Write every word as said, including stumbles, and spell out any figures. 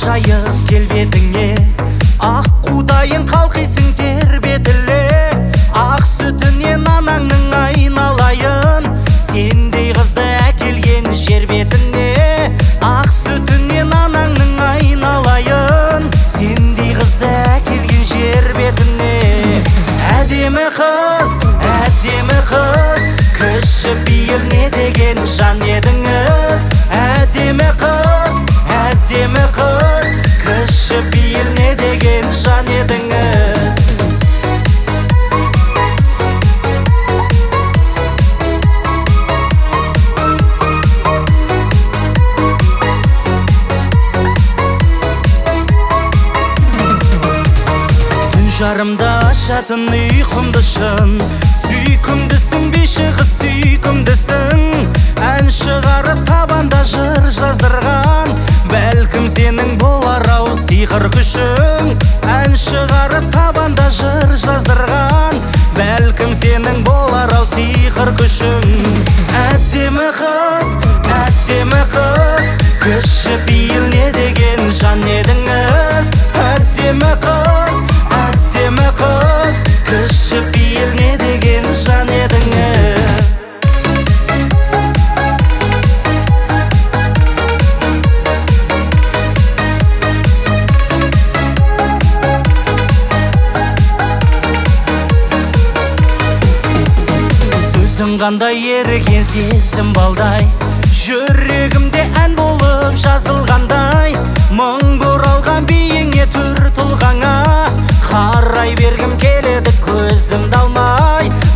жайып келбетіңе, ақ қудайын қалқисың тербетіле. Ақ сүтінен анаңның айналайын, сендей қызды әкелген жер бетіне. Ақ сүтінен анаңның айналайын, сендей қызды әкелген жер бетіне. Әдемі қыз, әдемі қыз, кіші пейіл не деген жан едіңіз. Әдемі қыз, әдемі қыз, кіші пейіл не деген жан едіңіз. Жарымда ашатын ұйқымды шын, сүйкімдісің бейші қыз сүйкімдісің. Ән шығарып табанда жыр жаздырған, бәлкім сенің болар ау сиқыр күшің. Ән шығарып табанда жыр жаздырған, бәлкім сенің болар ау сиқыр күшің. Әдемі қыз, әдемі қыз, кіші пейіл не деген жан едіңіз. Әдемі қыз, әдемі қыз, кіші пейіл не деген жан едіңіз. Сөзің қандай еріген сезім балдай, жүрегімде ән болып жазылғандай. Мың бұралған биіңе түр тұлғаңа, қарай бергім келеді көзімді алмай.